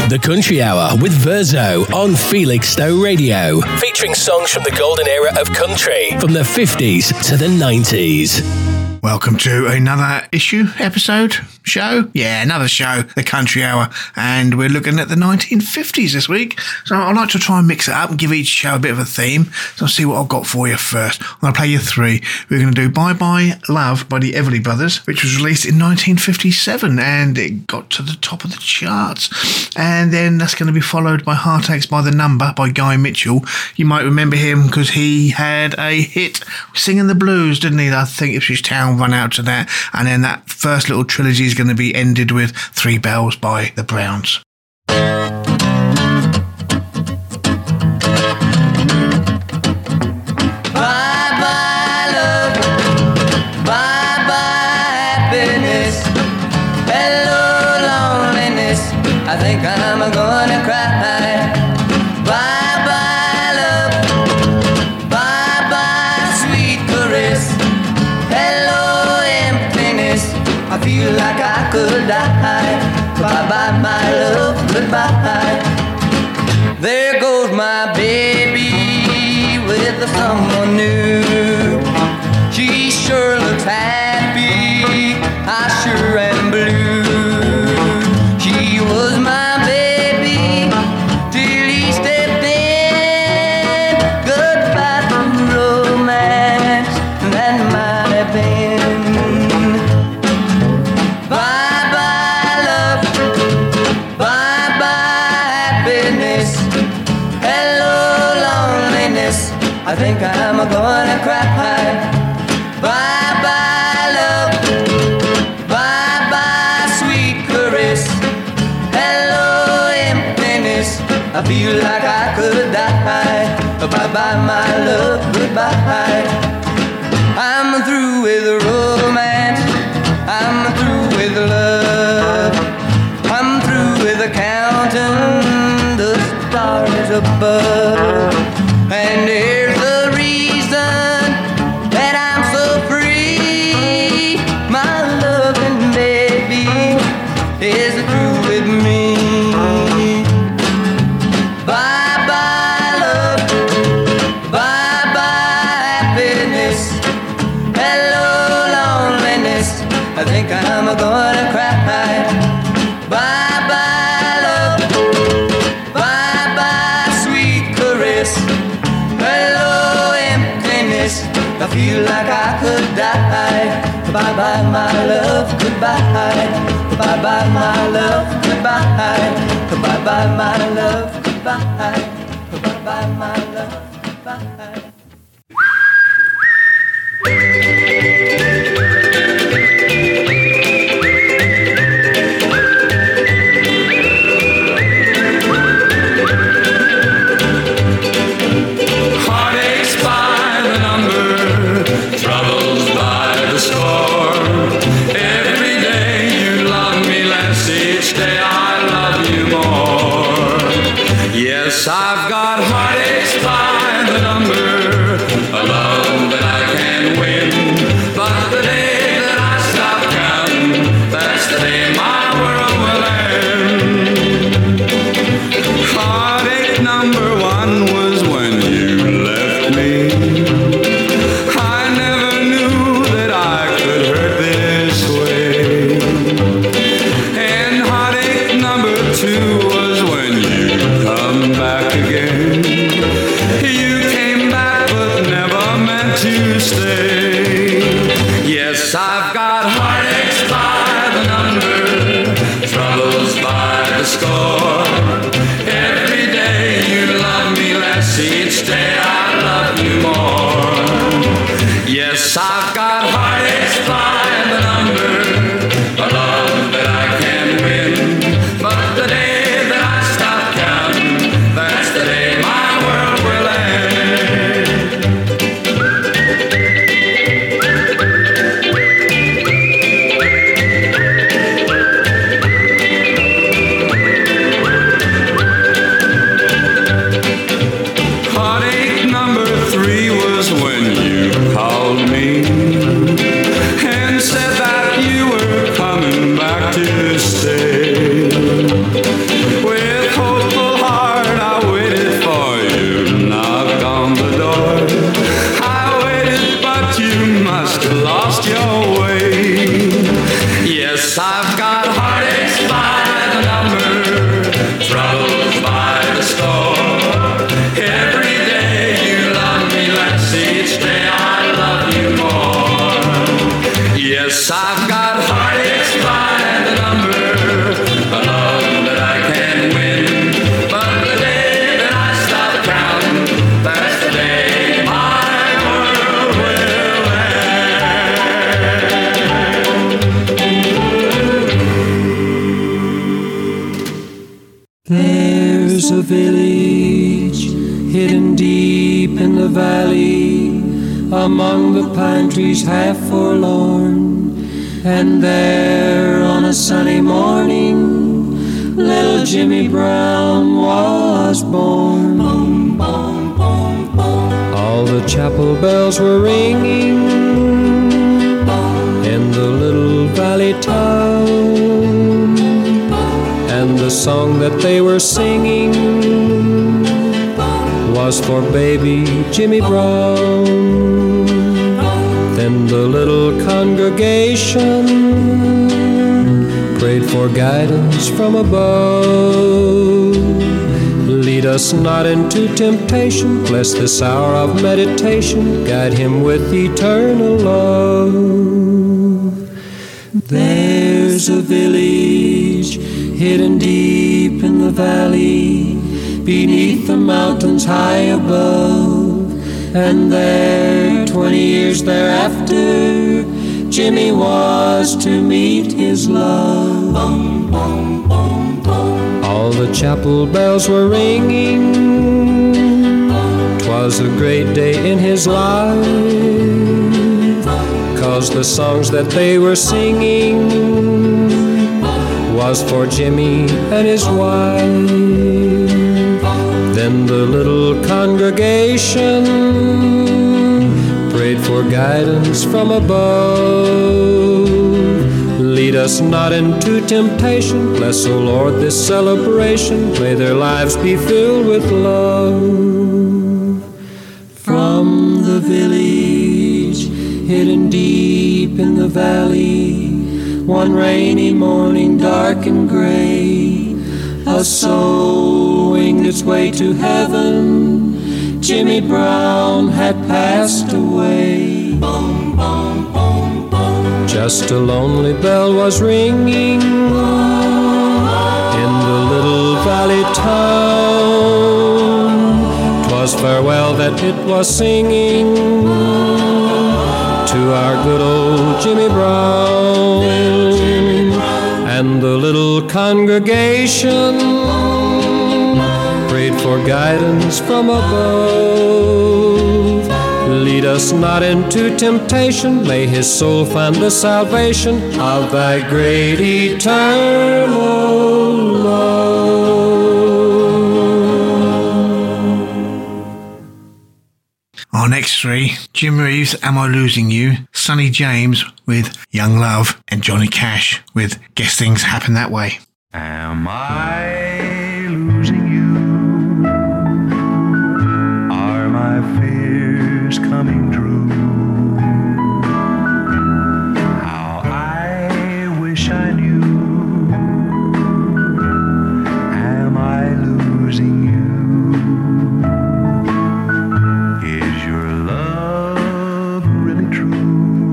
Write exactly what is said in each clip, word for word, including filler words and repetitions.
The Country Hour with Verzo on Felixstowe Radio, featuring songs from the golden era of country, from the fifties to the nineties. Welcome to another issue, episode, show. Yeah, another show, The Country Hour, and we're looking at the nineteen fifties this week. So I'd like to try and mix it up and give each show a bit of a theme. So I'll see what I've got for you first. I'm going to play you three. We're going to do Bye Bye Love by the Everly Brothers, which was released in nineteen fifty-seven, and it got to the top of the charts. And then that's going to be followed by Heartaches by the Number by Guy Mitchell. You might remember him because he had a hit singing the blues, didn't he? I think Ipswich Town run out to that, and then that first little trilogy is going to be ended with Three Bells by the Browns. I think I'm gonna cry. Bye bye love, bye bye sweet caress. Hello emptiness, I feel like I could die. Bye bye my love, goodbye. There goes my baby with someone new. She sure looks happy, I sure am blue. He was my baby till he stepped in. Goodbye to romance, that might have been. Bye bye love, bye bye happiness. Hello loneliness, I think I'm gonna cry. Bye bye love, bye bye sweet caress. I feel like I could die. Bye-bye, my love, goodbye. I'm through with romance, I'm through with love, I'm through with counting the stars above. And here's the reason that I'm so free. My loving baby is through with me. I think I'm gonna cry. Bye bye love, bye bye sweet caress. Hello emptiness, I feel like I could die. Bye bye my love, goodbye. Bye bye my love, goodbye. Bye bye my love, goodbye. Bye bye my love, goodbye. I've got heartaches by the number, a love that I can't win. But the day that I stop counting, that's the day my world will end. Heartache number one was when you left me. I never knew that I could hurt this way. And heartache number two was when you come back again. You came back but never meant to stay. Yes, I've got heartaches by the number, troubles by the score. Every day you love me less, each day I love you more. Yes, I've got heartaches by the number, a love that I can win. But the day There's a village hidden deep in the valley, among the pine trees half forlorn. And there on a sunny morning, little Jimmy Brown was born. All the chapel bells were ringing in the little valley town, and the song that they were singing was for baby Jimmy Brown. Then the little congregation prayed for guidance from above. Lead us not into temptation, bless this hour of meditation, guide him with eternal love. There's a village hidden deep in the valley, beneath the mountains high above, and there, twenty years thereafter, Jimmy was to meet his love. Bum, bum, bum, bum. All the chapel bells were ringing, 'twas a great day in his life, 'cause the songs that they were singing was for Jimmy and his wife. Then the little congregation prayed for guidance from above. Lead us not into temptation, bless, O Lord, this celebration, may their lives be filled with love. From the village hidden deep in the valley, one rainy morning dark and gray, a soul winged its way to heaven. Jimmy Brown had passed away. Bum, bum, bum, bum. Just a lonely bell was ringing in the little valley town. 'Twas farewell that it was singing to our good old Jimmy Brown. And the little congregation prayed for guidance from above. Lead us not into temptation, may his soul find the salvation of thy great eternal love. Our next three, Jim Reeves, Am I Losing You, Sonny James with Young Love, and Johnny Cash with Guess Things Happen That Way. Am I losing you? Are my fears coming true? How I wish I knew. Am I losing you? Is your love really true?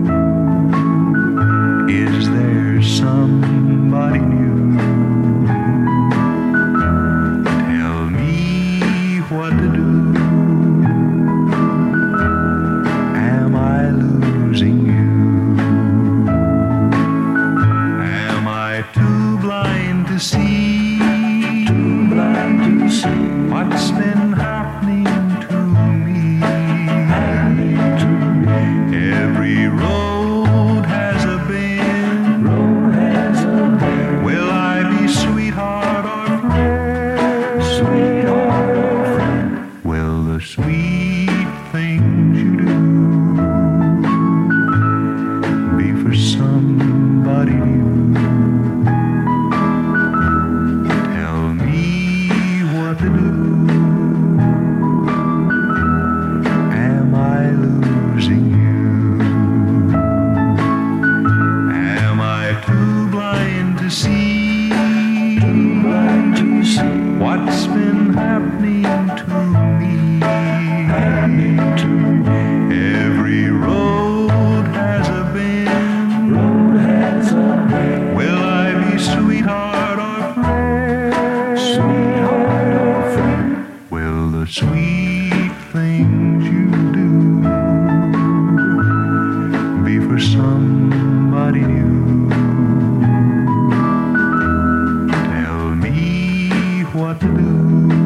Is there somebody new? Tell me what to do. Am I losing you? Am I too blind to see? Too blind to see what's been happening to me? Happening to me. Every road has a bend. Road has a bend. Will I be sweetheart or friend? Sweetheart or friend. Will the sweet things you do be for somebody new? Tell me what to do. Am I losing you? Am I too blind to see? Too blind to see what's been happening to me? Happening to me. Every road has a bend. Road has a bend. Will I be sweetheart or friend? Sweetheart or friend. Will the sweet things you do be for somebody new? Tell me what to do.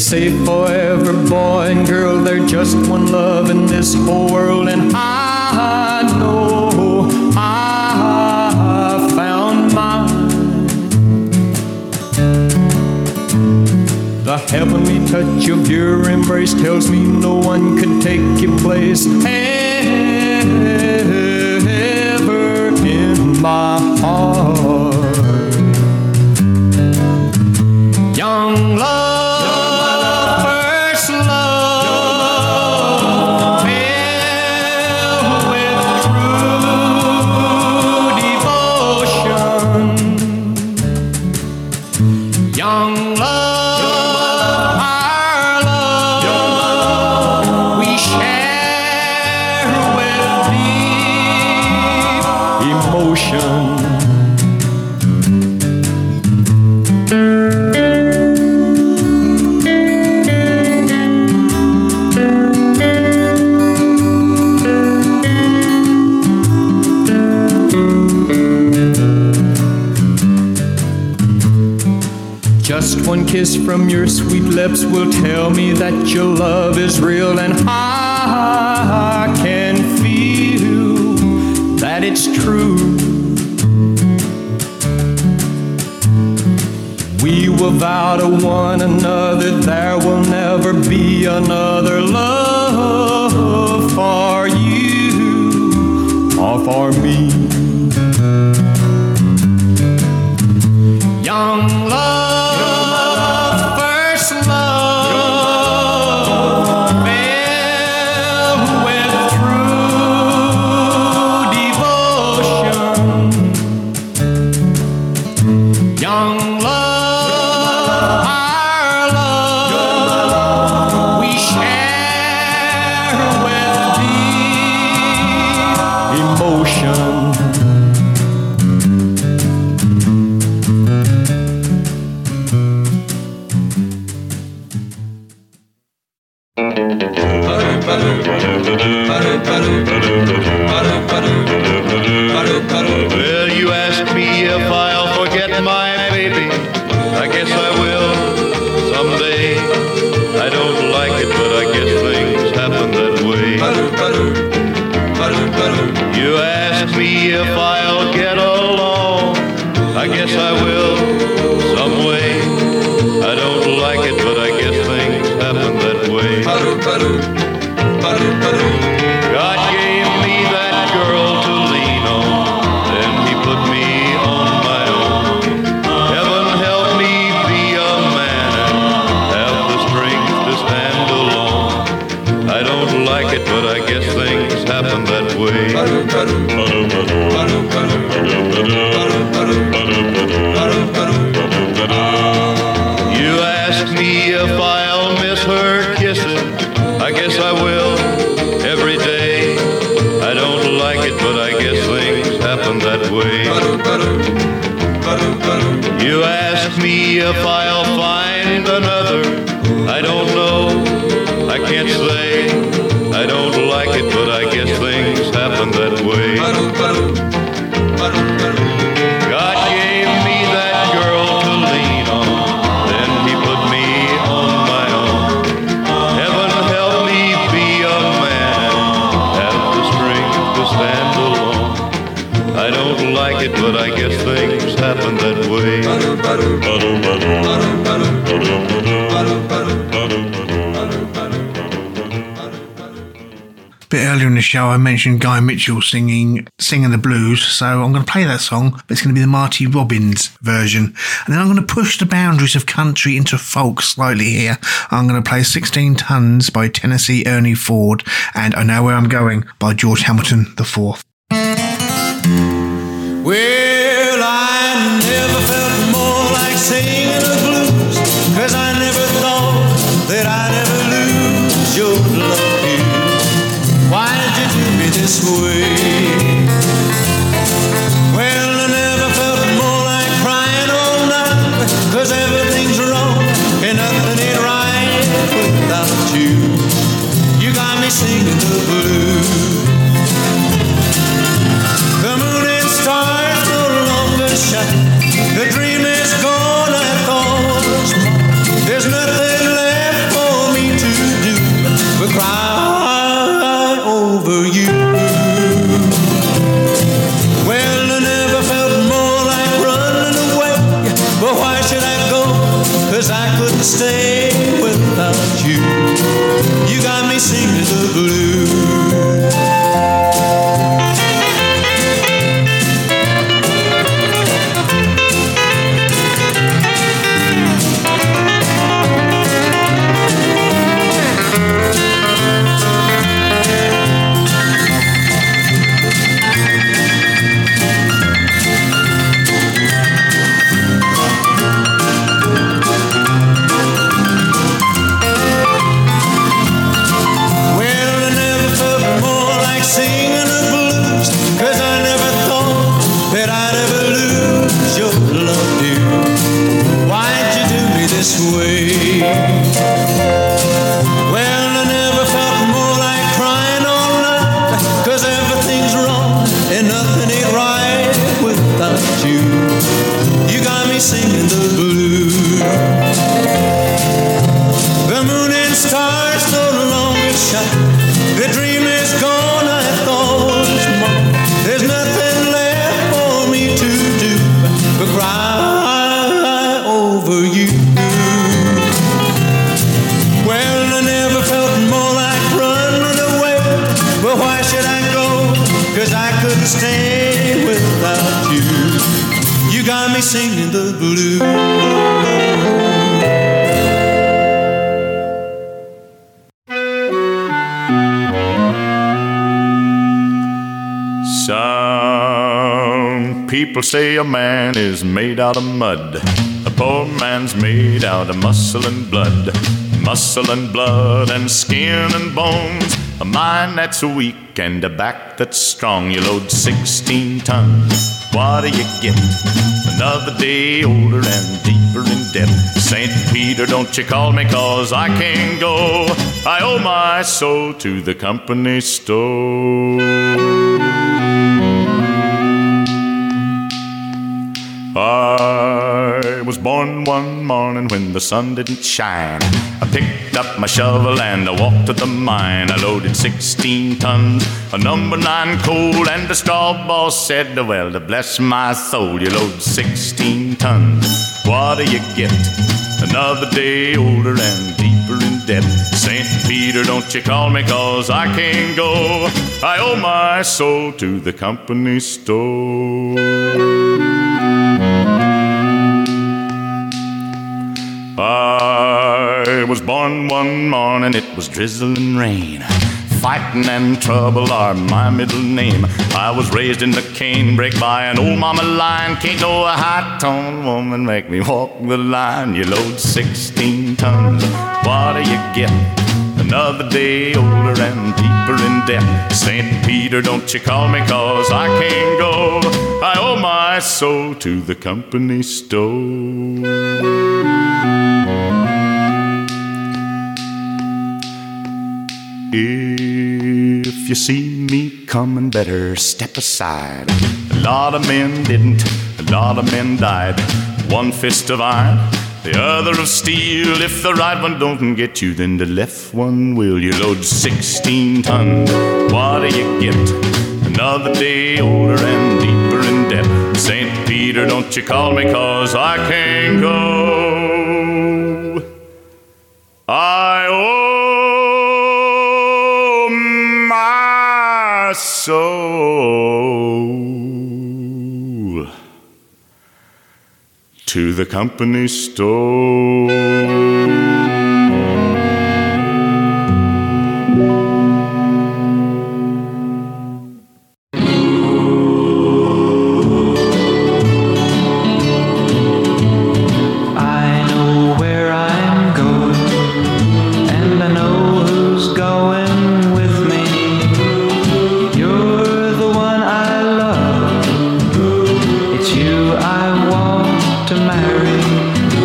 say forever, boy and girl, they're just one love in this whole world. And I know I found mine. The heavenly touch of your embrace tells me no one could take your place ever in my heart. Young love, first love, filled with true devotion. Young love, our love, we share with deep emotion. Just one kiss from your sweet lips will tell me that your love is real, and I can feel that it's true. We will vow to one another there will never be another love for you or for me. Young love, well, you ask me if I'll forget my baby. I guess I will someday. I don't like it, but I guess things happen that way. You ask me if I'll get along. I guess I will some way. I don't like it, but I guess things happen that way. God gave me that girl to lean on, then he put me on my own. Heaven help me be a man and have the strength to stand alone. I don't like it, but I guess things happen that way. You ask me if I'll miss her kisses. I guess I will every day. I don't like it, but I guess things happen that way. You ask me if I'll find another. I don't know, I can't say. I don't like it, but I guess things happen that way. God gave me that girl to lean on, then he put me on my own. Heaven help me be a man and have the strength to stand alone. I don't like it, but I guess things happen that way. A bit earlier in the show, I mentioned Guy Mitchell singing singing the blues, so I'm going to play that song, but it's going to be the Marty Robbins version. And then I'm going to push the boundaries of country into folk slightly here. I'm going to play sixteen tons by Tennessee Ernie Ford and I Know Where I'm Going by George Hamilton the fourth. Well, I never felt more like singing the blues, 'cause I never thought that I'd ever lose your love here. Why did you do me this way? Well, I never felt more like crying all night, 'cause everything's wrong and nothing ain't right without you. You got me singing the blues. The moon and stars no longer shine. The dream is gone, I thought was mine. There's nothing left but cry over you. Well, I never felt more like running away, but why should I go? 'Cause I couldn't stay without you. You got me singing the blues. Well, I never felt more like crying all night, 'cause everything's wrong and nothing ain't right without you. You got me singing the blues. The moon and stars no longer shine. The dream is gone, I thought it was mine. There's nothing left for me to do but cry over you. Stay without you. You got me singing the blues. Some people say a man is made out of mud. A poor man's made out of muscle and blood. Muscle and blood and skin and bones. A mind that's weak and a back that's strong. You load sixteen tons, what do you get? Another day older and deeper in debt. Saint Peter, don't you call me, 'cause I can't go. I owe my soul to the company store. I was born one morning when the sun didn't shine. I picked up my shovel and I walked to the mine. I loaded sixteen tons of number nine coal, and the straw boss said, well, to bless my soul, you load sixteen tons, what do you get? Another day older and deeper in debt. Saint Peter, don't you call me, 'cause I can't go. I owe my soul to the company store. I was born one morning, it was drizzling rain. Fighting and trouble are my middle name. I was raised in the canebrake by an old mama line. Can't no high-toned woman make me walk the line. You load sixteen tons, what do you get? Another day older and deeper in debt. Saint Peter, don't you call me, 'cause I can't go. I owe my soul to the company store. If you see me coming, better step aside. A lot of men didn't, a lot of men died. One fist of iron, the other of steel. If the right one don't get you, then the left one will. You load sixteen tons, what do you get? Another day older and deeper in debt. Saint Peter, don't you call me, 'cause I can't go. I owe my soul to the company store.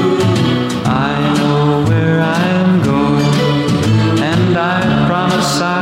I promise I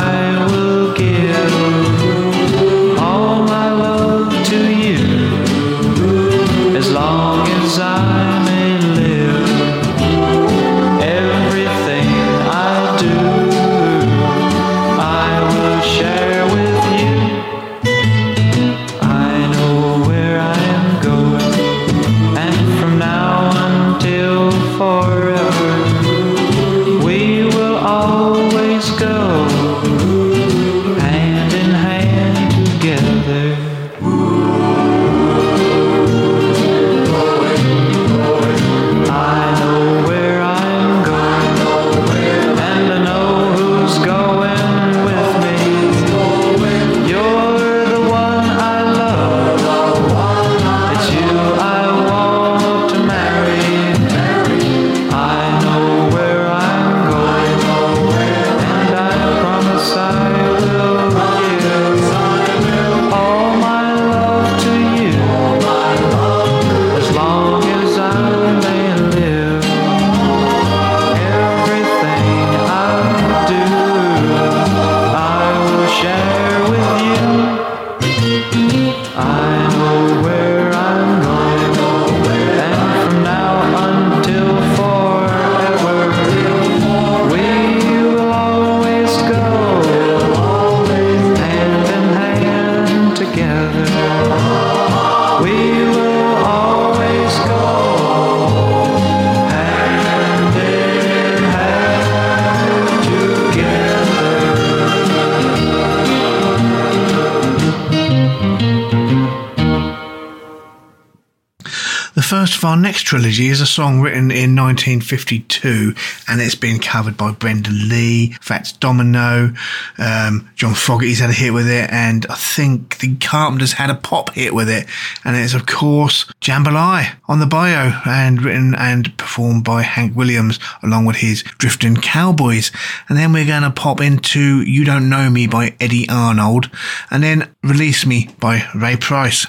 first of our next trilogy is a song written in nineteen fifty-two, and it's been covered by Brenda Lee, Fats Domino, um, John Fogerty's had a hit with it, and I think the Carpenters had a pop hit with it, and it's of course Jambalaya on the Bayou, and written and performed by Hank Williams along with his Drifting Cowboys. And then we're going to pop into You Don't Know Me by Eddie Arnold, and then Release Me by Ray Price.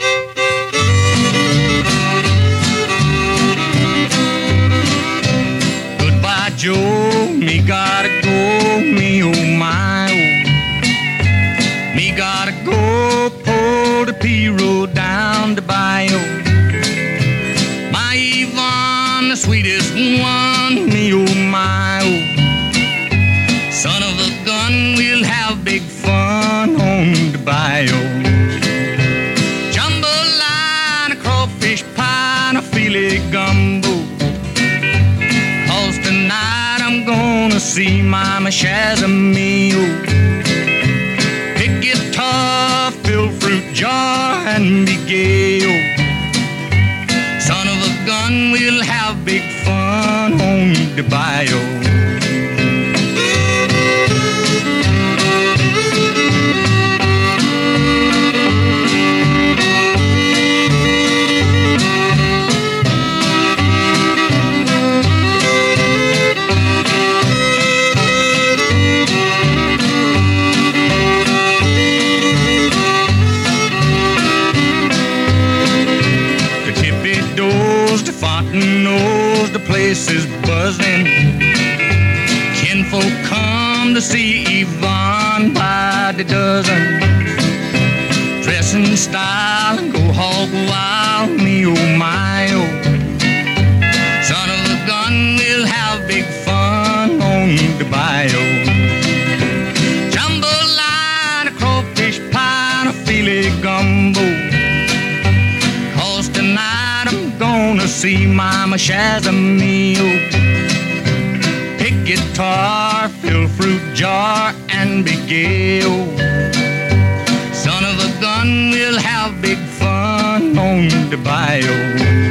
Joe, me gotta go, me oh my oh. Me gotta go, pull the P road down the bayou. My Yvonne, the sweetest one, me oh my oh. Son of a gun, we'll have big fun on the bayou. Jambalaya, a crawfish pie, and a filet gumbo. Gonna see Mama Shazamio. Pick guitar, fill fruit jar, and be gay. Oh. Son of a gun, we'll have big fun on the bayou. Knows the place is buzzing. Kinfolk come to see Yvonne by the dozen. Dress in style and go hog wild, me oh my oh. Son of a gun, we'll have big fun on the bayou. Jambalaya, a crawfish pie, and a filet gumbo. Cause tonight I'm gonna see Mama Shazamio. Pick guitar, fill fruit jar, and be gay. Son of a gun, we'll have big fun on the bayou.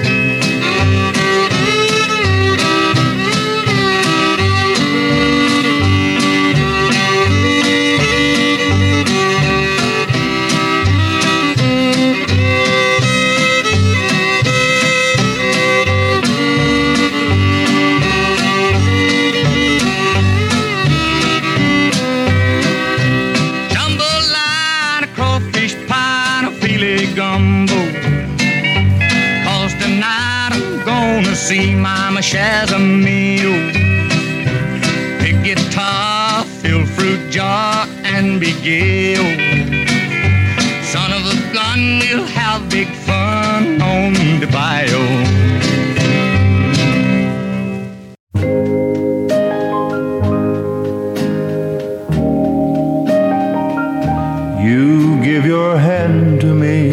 See Mama Shazamio. Pick guitar, fill fruit jar, and be gay. Son of a gun, we'll have big fun on the bayou. You give your hand to me,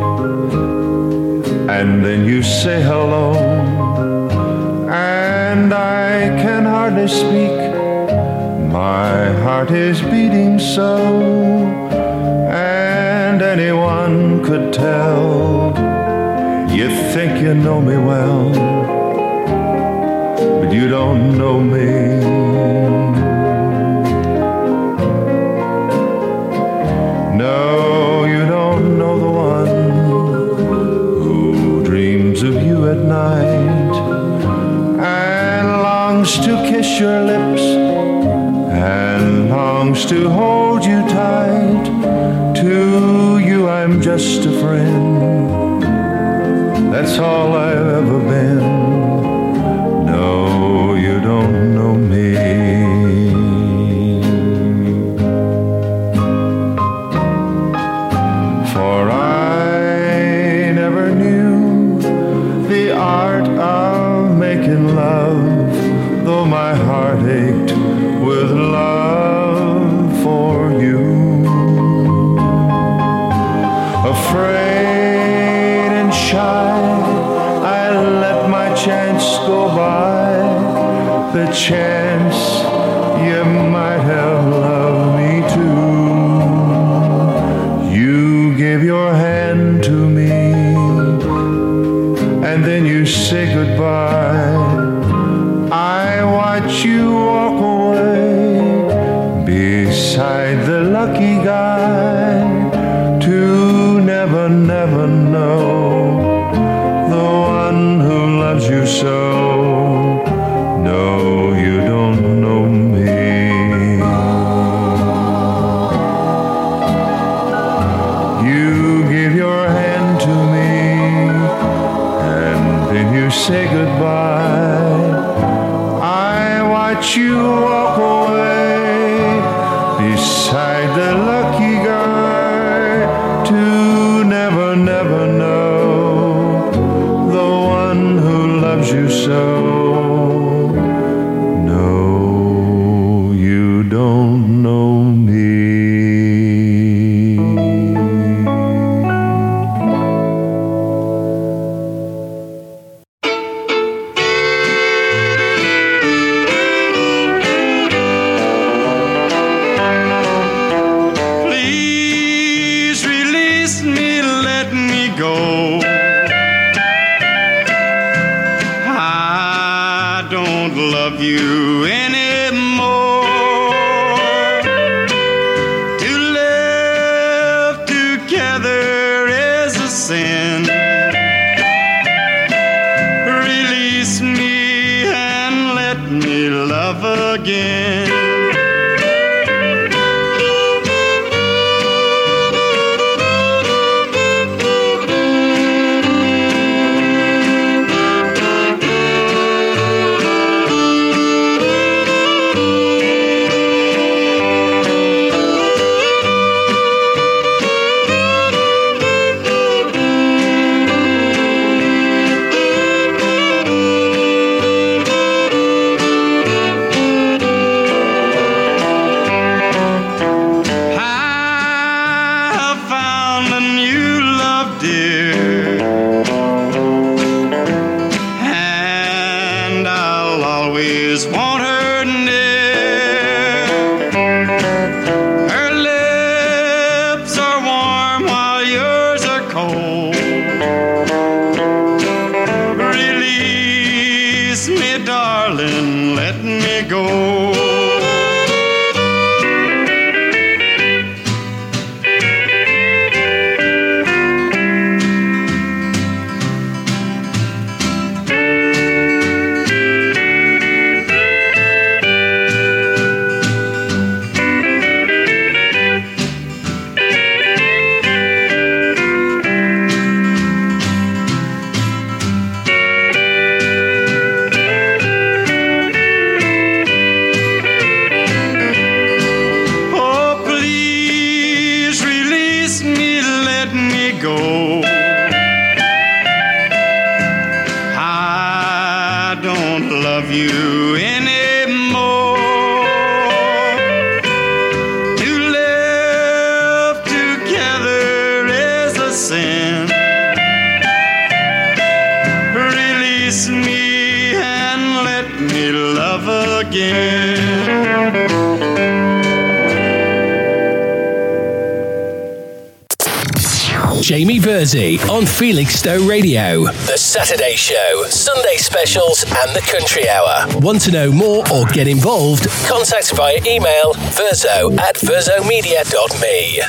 and then you say hello, and I can hardly speak. My heart is beating so, and anyone could tell. You think you know me well, but you don't know me. No, you don't know the one who dreams of you at night and longs to kiss your lips and longs to hold you tight. To you I'm just a friend, that's all I've ever been. No, you don't know me. For I never knew the art of making love, though my heart ached with love for you. Afraid and shy, I let my chance go by, the chance you might have loved me too. You gave your hand to me, beside the lucky guy to never, never know the one who loves you so. No, you don't know me. You give your hand to me and then you say goodbye. I watch you walk away beside the lucky guy to never, never know the one who loves you so. No, you don't know me. Please release me, let me go. I don't love you anymore. To live together is a sin. Release me and let me love again. Jamie Verzi on Felixstowe Radio. The Saturday Show, Sunday Specials and the Country Hour. Want to know more or get involved? Contact via email verzo at verzomedia dot me.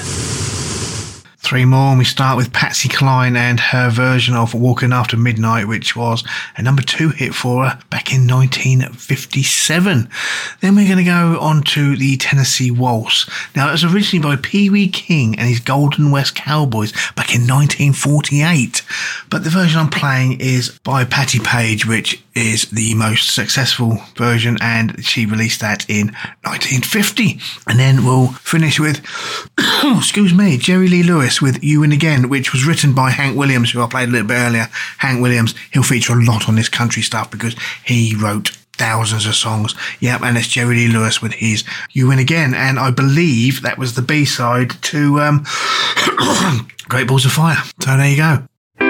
Three more, and we start with Patsy Cline and her version of Walking After Midnight, which was a number two hit for her back in nineteen fifty-seven. Then we're going to go on to the Tennessee Waltz. Now, it was originally by Pee Wee King and his Golden West Cowboys back in nineteen forty-eight. But the version I'm playing is by Patti Page, which is the most successful version, and she released that in nineteen fifty. And then we'll finish with, excuse me, Jerry Lee Lewis with You and Again, which was written by Hank Williams, who I played a little bit earlier. Hank Williams, he'll feature a lot on this country stuff because he wrote thousands of songs. Yep, and it's Jerry Lee Lewis with his You Win Again, and I believe that was the B-side to um, Great Balls of Fire. So there you go.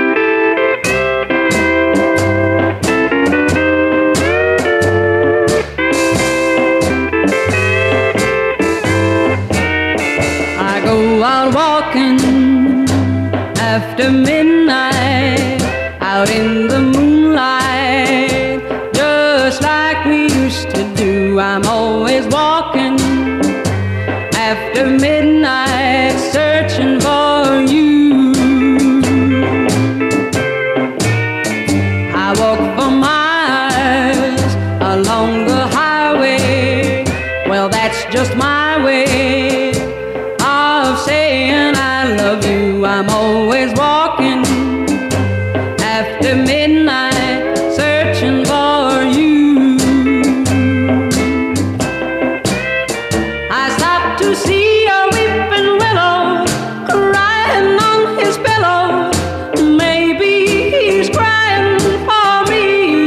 I go out walking after midnight, out in the moonlight, just like we used to do. I'm always walking after after midnight searching for you. I walk for miles along the highway. Well, that's just my way of saying I love you. I'm always walking after midnight searching for you. I stopped to see a weeping willow crying on his pillow. Maybe he's crying for me.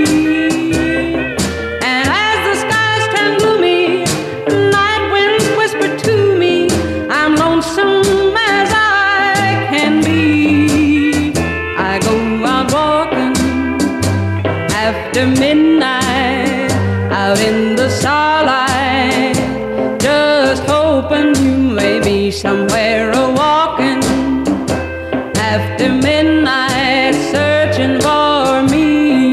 And as the skies turn gloomy, night winds whisper to me, I'm lonesome as I can be. I go out walking after midnight, out in the starlight, just hoping you may be somewhere a walking after midnight searching for me.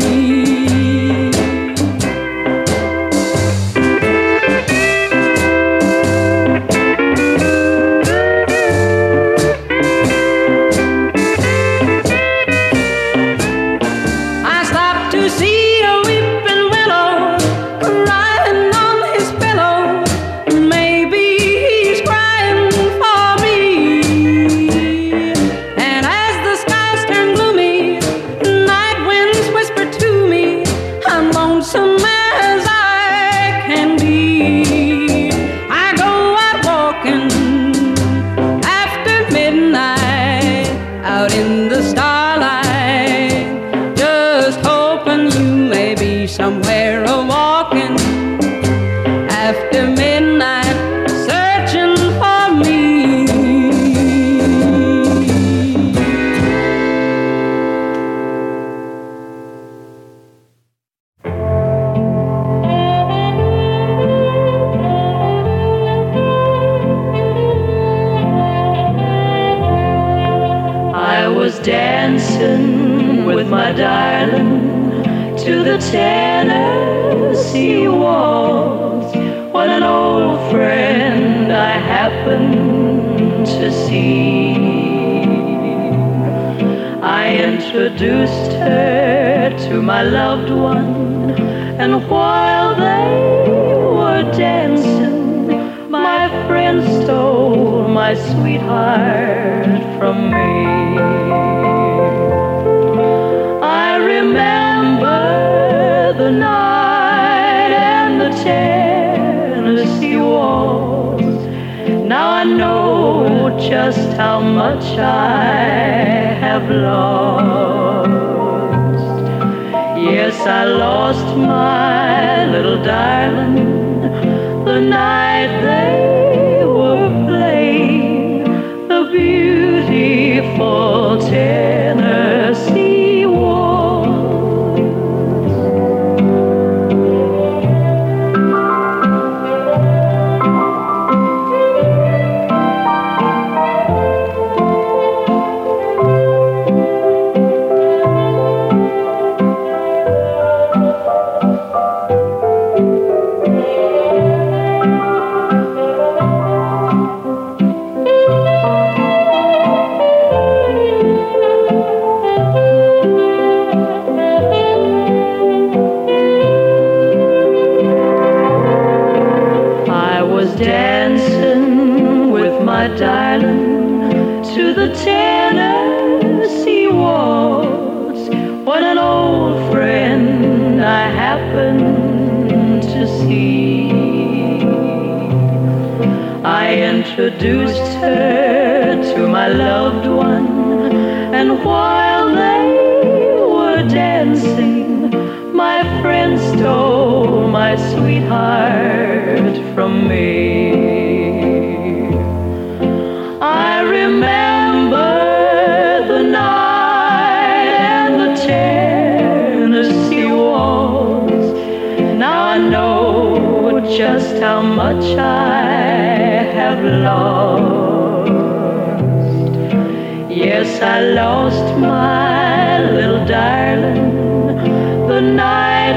I stopped to see a weeping willow crying on his pillow. Maybe he's crying for me. And as the skies turn gloomy, night winds whisper to me, I'm lonesome as I can be. I go out walking after midnight, out in the starlight, just hoping you may be somewhere a walking after midnight searching for me. I was dancing with my darling to the Tennessee waltz when an old friend I happened to see. I introduced her to my loved one, and while they were dancing, my friend stole my sweetheart from me. I remember the night and the Tennessee waltz. Now I know just how much I have lost. Yes, I lost my little darling the night they were playing the beautiful Tennessee waltz. Dancing with my darling to the Tennessee waltz when an old friend I happened to see. I introduced her to my loved one, and while they were dancing, my friend stole my sweetheart from me. I remember the night and the Tennessee waltz. Now I know just how much I have lost. Yes, I lost my little darling the night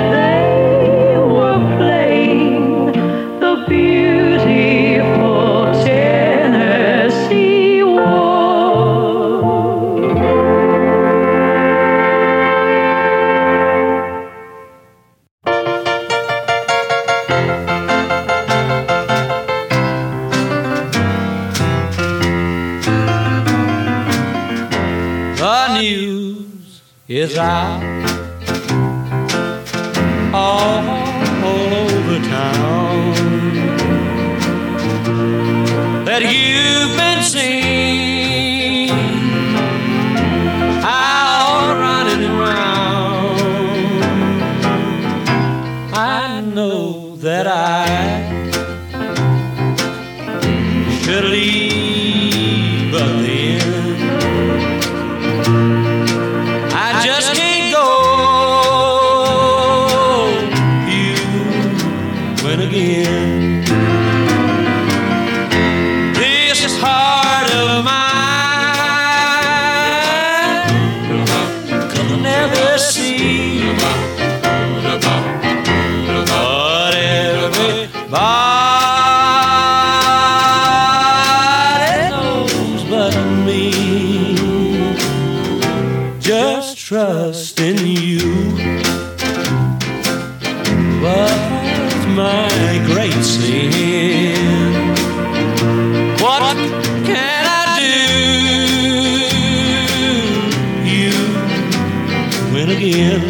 they were playing the beautiful tale. is out all over town that you've been seen out running around. I know that I should leave, but then I just can't go. You win again. This heart of mine could never see what everybody knows but me. Just trust in you was my great sin. What can I do? You win again.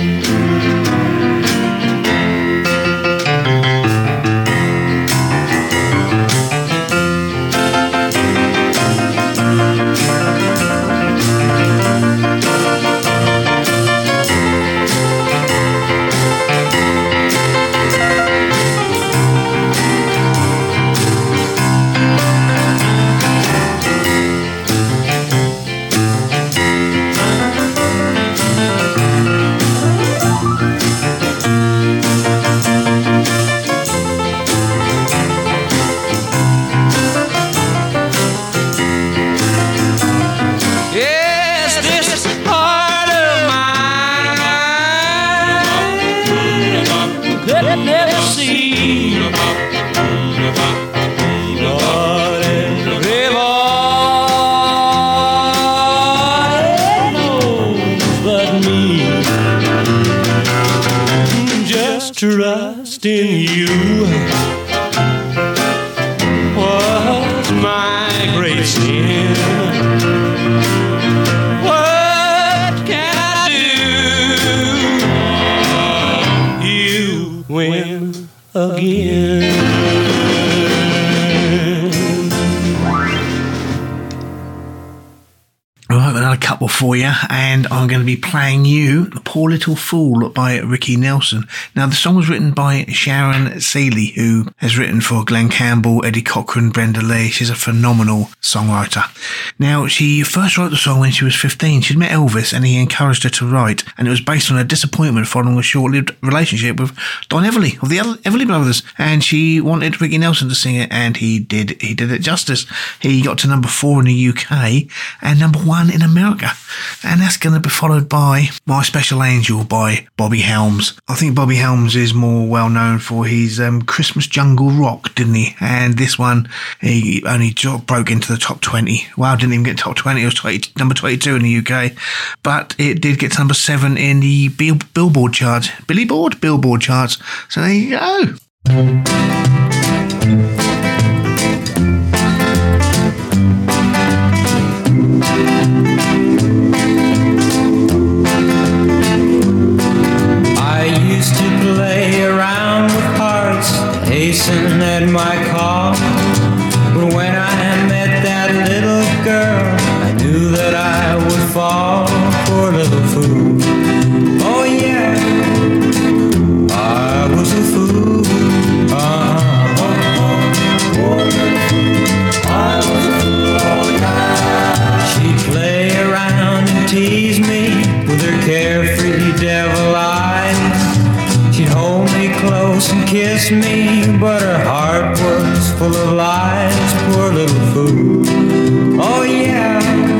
Trust in you was my great sin. What can I do? You win again. Another couple for you, and I'm going to be playing you Poor Little Fool by Ricky Nelson. Now, the song was written by Sharon Seeley, who has written for Glenn Campbell, Eddie Cochran, Brenda Lee. She's a phenomenal songwriter. Now, she first wrote the song when she was fifteen. She'd met Elvis and he encouraged her to write, and it was based on her disappointment following a short-lived relationship with Don Everly of the Everly Brothers, and she wanted Ricky Nelson to sing it, and he did he did it justice. He got to number four in the U K and number one in America, and that's going to be followed by My Special Angel by Bobby Helms. I think Bobby Helms is more well known for his um, Christmas Jungle Rock, didn't he? And this one, he only broke into the top twenty. Wow, didn't even get top twenty. It was twenty, number twenty-two in the U K, but it did get to number seven in the Bill, Billboard charts. Billboard? Billboard charts. So there you go. Hasten at my call, but when I met that little girl, I knew that I would fall. Poor little fool. Oh yeah, I was a fool. Uh-huh. Poor little fool. I was a fool. Oh yeah. She'd play around and tease me with her carefree devil eyes. She'd hold me close and kiss me, but her heart was full of lies. Poor little fool. Oh yeah,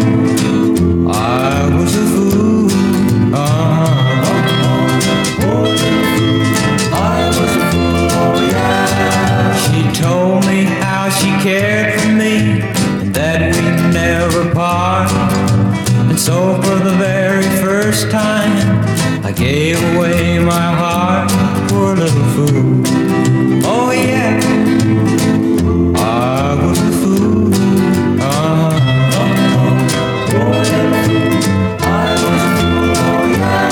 I was a fool. Uh-huh. Poor little fool. I was a fool. Oh yeah. She told me how she cared for me and that we'd never part. And so for the very first time I gave away my heart. Poor little fool. Oh yeah, I was a fool. Uh-huh. Poor little fool. I was a fool. Oh yeah.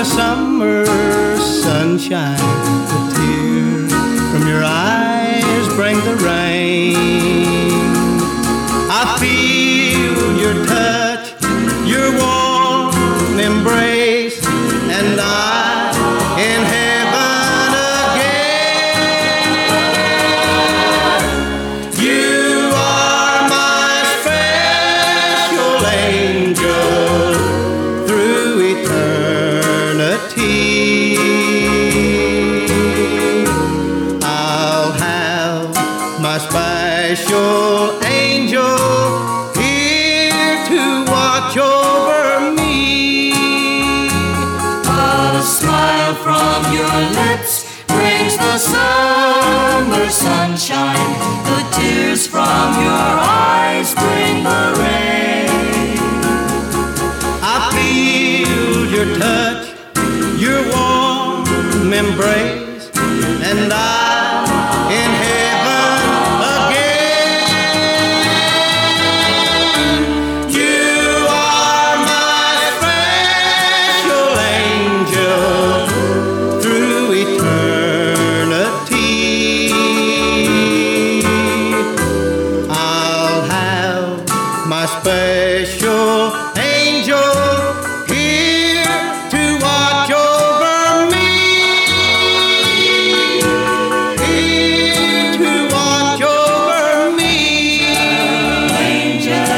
the summer sunshine. The tears from your eyes bring the rain. I feel your touch, your warm embrace, and I in heaven again. You are my special angel through eternity. I'll have my special angel here to watch over me. A smile from your lips brings the summer sunshine. The tears from your eyes bring the rain. I feel your touch, your warm embrace, and I in heaven again. You are my special angel through eternity. I'll have my special angel here to watch over me. Here to watch over me. Angel,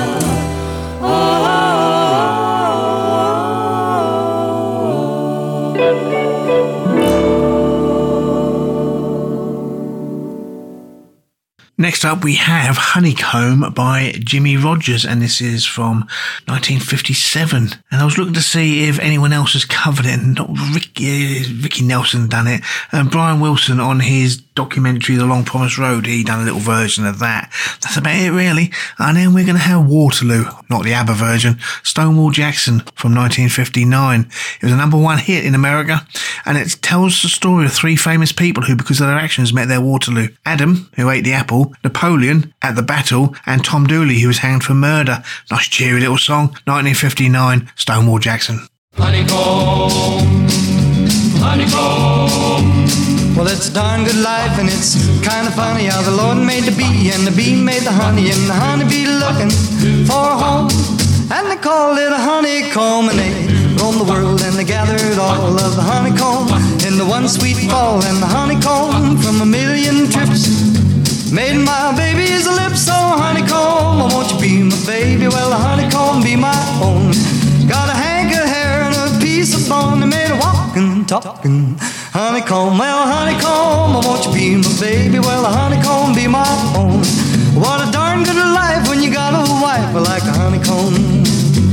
Next up, we have Honeycomb by Jimmy Rogers, and this is from nineteen fifty-seven. And I was looking to see if anyone else has covered it, and not Ricky, Ricky Nelson done it. And Brian Wilson on his documentary, The Long Promised Road, he done a little version of that. That's about it, really. And then we're going to have Waterloo, not the ABBA version, Stonewall Jackson from nineteen fifty-nine. It was a number one hit in America, and it tells the story of three famous people who, because of their actions, met their Waterloo. Adam, who ate the apple, Napoleon at the battle, and Tom Dooley, who was hanged for murder. Nice cheery little song, nineteen fifty-nine, Stonewall Jackson. honeycomb, honeycomb. Well, it's a darn good life, and it's kind of funny how the Lord made the bee, and the bee made the honey, and the honeybee looking for a home. And they called it a honeycomb, and they roamed the world, and they gathered all of the honeycomb in the one sweet fall. And the honeycomb from a million trips made my baby's lips. So honeycomb, oh, won't you be my baby? Well, the honeycomb be my own. Got a hank of hair and a piece of bone, they made a walking, talking honeycomb. Well, honeycomb, oh, won't you be my baby? Well, the honeycomb be my own. What a darn good life when you got a wife like a honeycomb.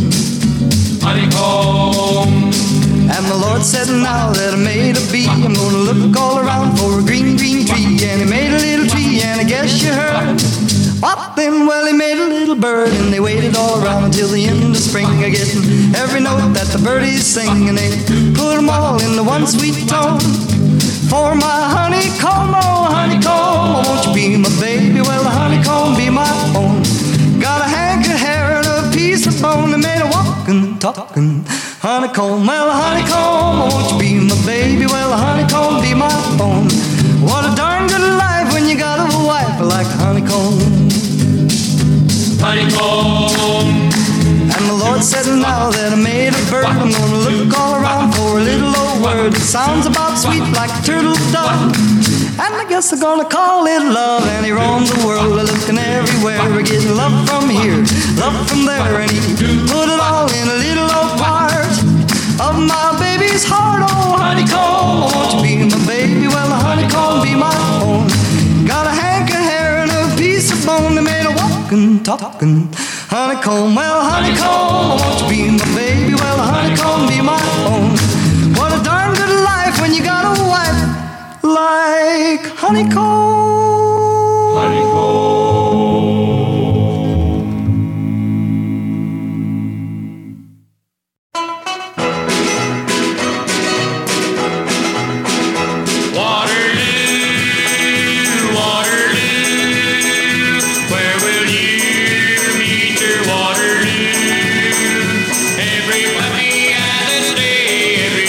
Honeycomb. And the Lord said, now that I made a bee, I'm gonna look all around for a green, green tree. And he made a little tree, and I guess you heard what then? Well, he made a little bird, and they waited all around until the end of spring, getting every note that the birdies sing, and they put them all in the one sweet tone. For my honeycomb, oh honeycomb, oh, won't you be my baby? Well, the honeycomb be my own. Got a hank of hair and a piece of bone, they made a walking, talking honeycomb. Well, the honeycomb, oh, won't you be my baby? Well, the honeycomb be my own. What a darn good life when you got a wife like a honeycomb. Honeycomb. And the Lord said, now that I made a bird, I'm gonna look all around for a little old word that sounds about sweet like a turtle dove. And I guess they're gonna call it love. And he roamed the world looking everywhere, getting love from here, love from there. And he put it all in a little old part of my baby's heart. Oh honeycomb, oh, won't you be my baby? Well, the honeycomb be my own. Got a hank of hair and a piece of bone, they made a walking, talking honeycomb. Well, honeycomb, oh, won't you be my baby? Well, the honeycomb be my own. What a darn good life when you got a wife like honeycomb. Honeycomb. Every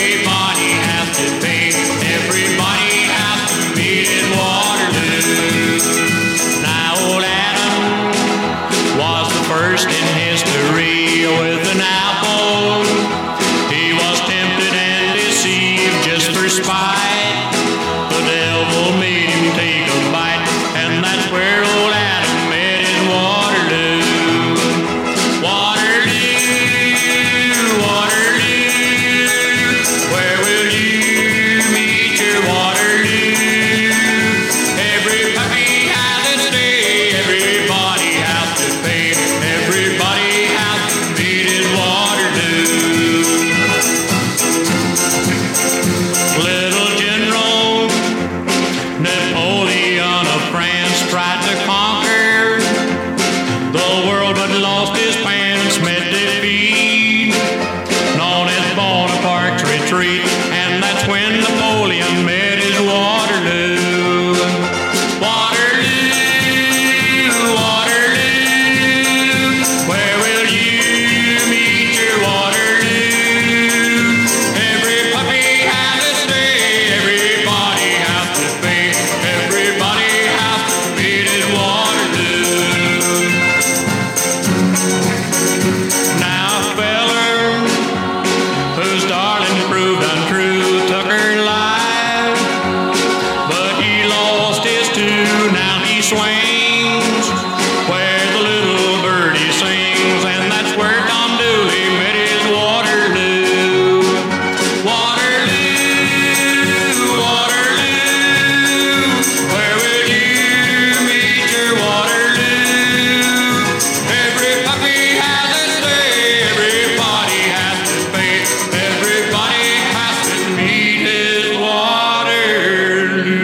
retreat, and that's when Napoleon met his Waterloo. Waterloo, Waterloo, where will you meet your Waterloo? Every puppy has a stay, everybody has to pay, everybody has to meet his Waterloo. Now a feller whose darling proved untrue took her life, but he lost his too. Now he swings where the little birdie sings, and that's where Tom Dooley met his Waterloo. Waterloo, Waterloo, where will you meet your Waterloo? Every puppy has a stay, everybody has to pay, everybody has to meet his Waterloo.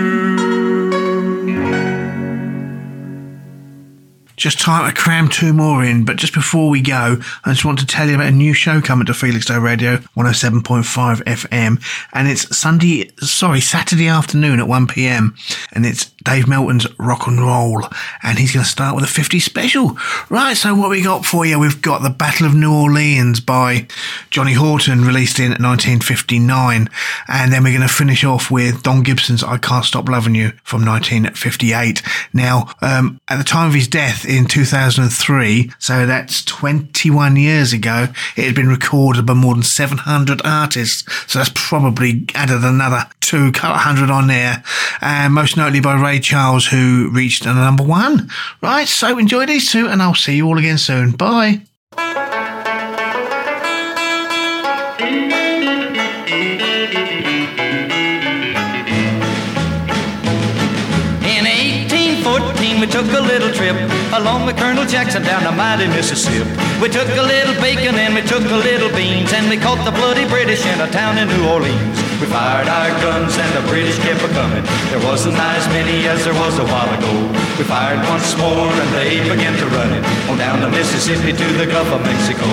Just time to cram two more in, but just before we go, I just want to tell you about a new show coming to Felixstowe Radio, one oh seven point five F M, and it's Sunday, sorry, Saturday afternoon at one p m, and it's Dave Melton's Rock and Roll, and he's going to start with a fifties special. Right, so what we got for you? We've got The Battle of New Orleans by Johnny Horton, released in nineteen fifty-nine, and then we're going to finish off with Don Gibson's I Can't Stop Loving You from nineteen fifty-eight. Now, um, at the time of his death in two thousand three, so that's twenty-one years ago, it had been recorded by more than seven hundred artists, so that's probably added another two hundred on there, and most notably by Ray Charles, who reached a number one. Right, so enjoy these two, and I'll see you all again soon. Bye. In eighteen fourteen, we took a little trip along with Colonel Jackson down the mighty Mississippi. We took a little bacon and we took a little beans, and we caught the bloody British in a town in New Orleans. We fired our guns and the British kept a-coming. There wasn't as many as there was a while ago. We fired once more and they began to run it on down the Mississippi to the Gulf of Mexico.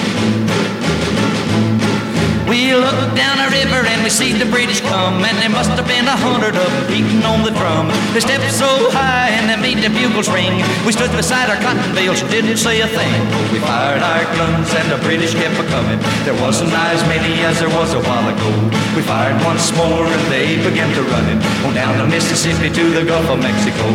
We looked down a river and we see the British come, and there must have been a hundred of them beating on the drum. They stepped so high and they made the bugles ring. We stood beside our cotton bales and didn't say a thing. We fired our guns and the British kept a-coming. There wasn't as many as there was a while ago. We fired once more and they began to run it on down the Mississippi to the Gulf of Mexico.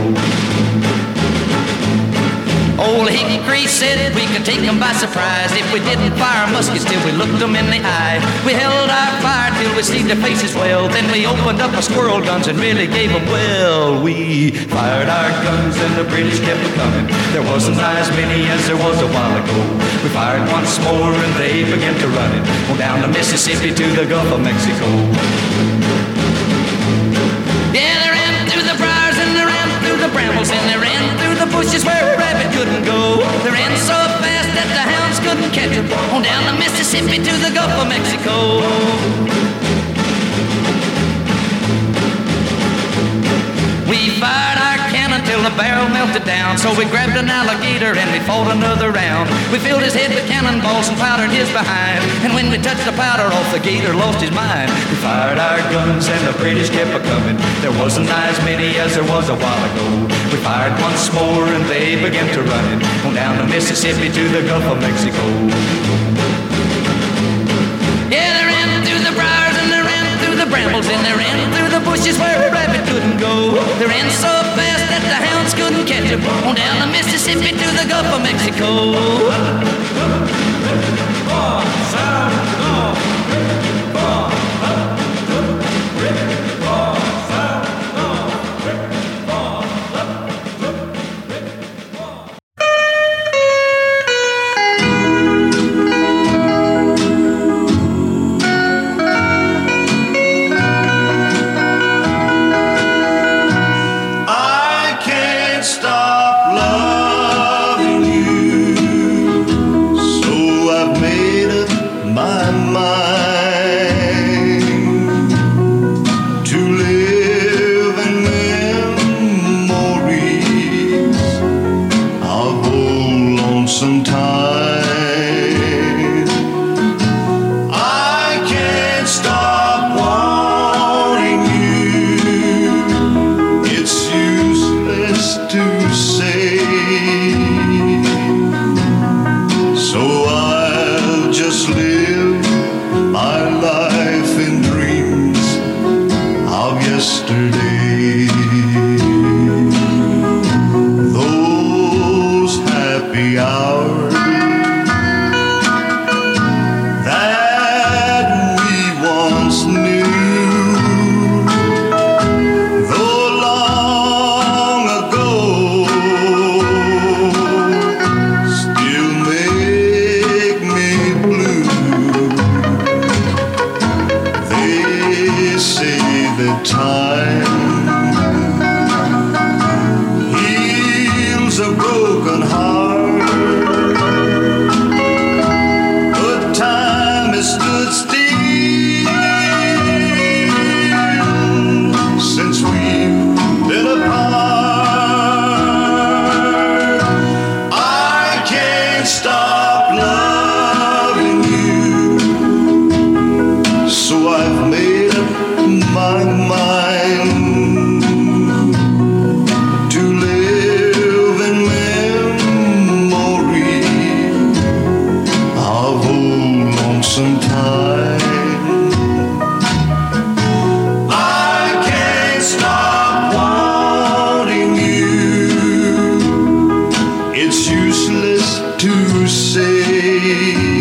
Old Hickory said we could take them by surprise if we didn't fire muskets till we looked them in the eye. We held our fire till we see their faces well, then we opened up our squirrel guns and really gave them well. We fired our guns and the British kept coming. There wasn't as many as there was a while ago. We fired once more and they began to run it on down the Mississippi to the Gulf of Mexico. Yeah, they ran through the briars and they ran through the brambles and they ran through the bushes where a rabbit couldn't go. They ran so fast that the hounds couldn't catch them on down the Mississippi to the Gulf of Mexico. We fired our cannon till the barrel melted down, so we grabbed an alligator and we fought another round. We filled his head with cannonballs and powdered his behind, and when we touched the powder off, the gator lost his mind. We fired our guns and the British kept a-coming. There wasn't as many as there was a while ago. We fired once more and they began to run it on down the Mississippi to the Gulf of Mexico. Yeah, they ran through the briars and they ran through the brambles and they ran through the bushes where a rabbit couldn't go. They ran so fast that the hounds couldn't catch them on down the Mississippi to the Gulf of Mexico. My feel since we've been apart. I can't stop loving you, so I've made up my mind to live in memory of old lonesome time. I can't stop wanting you. It's useless to say